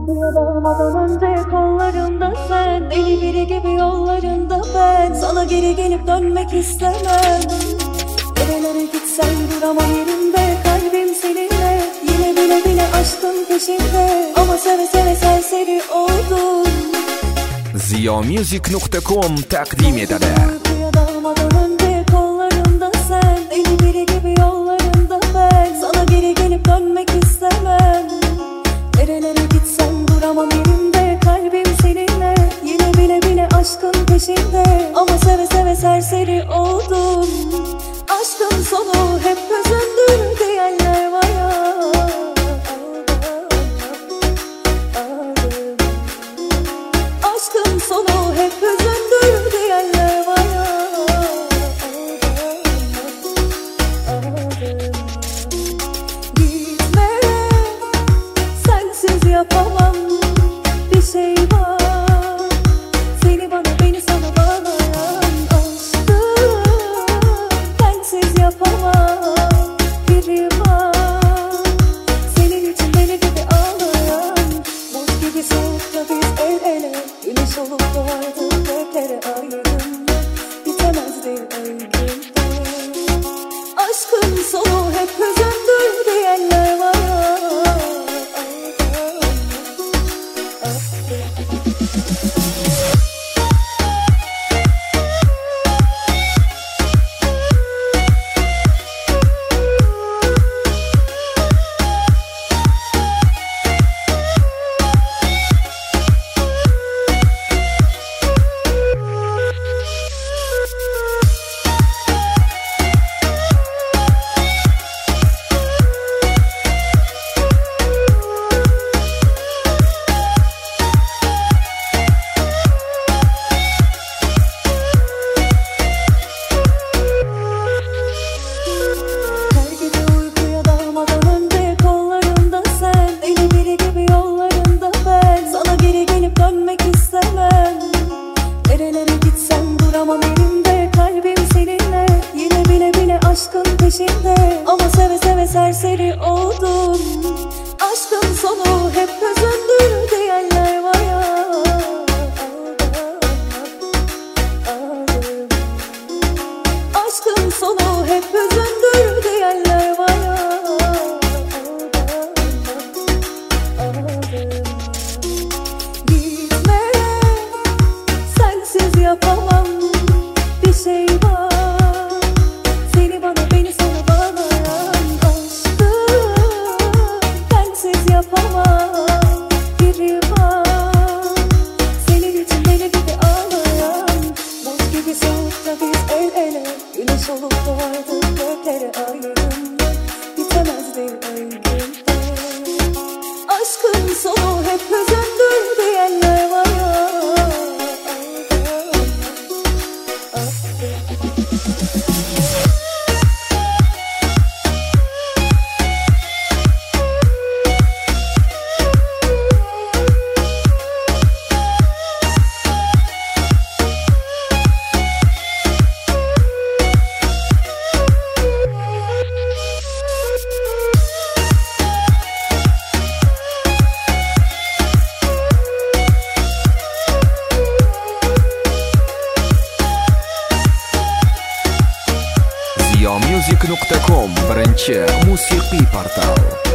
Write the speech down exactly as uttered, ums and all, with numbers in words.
Uykuya dalmadan önce kollarımda sen, deli biri gibi yollarında ben. Sana geri gelip dönmek istemem. Nerelere gitsen duramam yerimde, kalbim seninle. Yine bile bile aşkın peşinde, ama seve seve serseri oldum. ziyo music nokta com taqdim etadi. Uykuya dalmadan önce kollarımda sen, deli biri gibi yollarında ben. Sana geri gelip dönmek istemem. Nerelere gitsen duramam yerimde, kalbim seninle. Yine bile bile aşkın peşinde, ama seve seve serseri oldum. Aşkın sonu hep hüzündür diyenler var ya. Aşkın sonu hep hüzündür diyenler var ya. Gitme, sensiz yapamam. Bir şey var, seni bana beni sana bağlayan aşkım. Sensiz yapamam. Biri var, senin için beni gibi ağlayan. Buz gibi soğukta biz el ele, güneş olup doğardı göklere ayrılığında. Bitemezdi öykümde. Aşkın sonu hep hüzündür diyenler var ya. Aşkın peşinde, ama seve seve serseri oldum. Aşkın sonu hep hüzündür diyenler var ya. Aşkın sonu hep hüzündür diyenler var ya. Gitme, sensiz yapamam. Bir şey var, yapamam. Biri var, senin için beni gibi ağlayan. Buz gibi soğukta biz el ele, güneş olup doğardı göklere ayrılığında. Bitemezdi öykümde. Aşkın sonu hep hüzündür diyenler var ya. ziyo music nokta com birinchi musiqiy portal.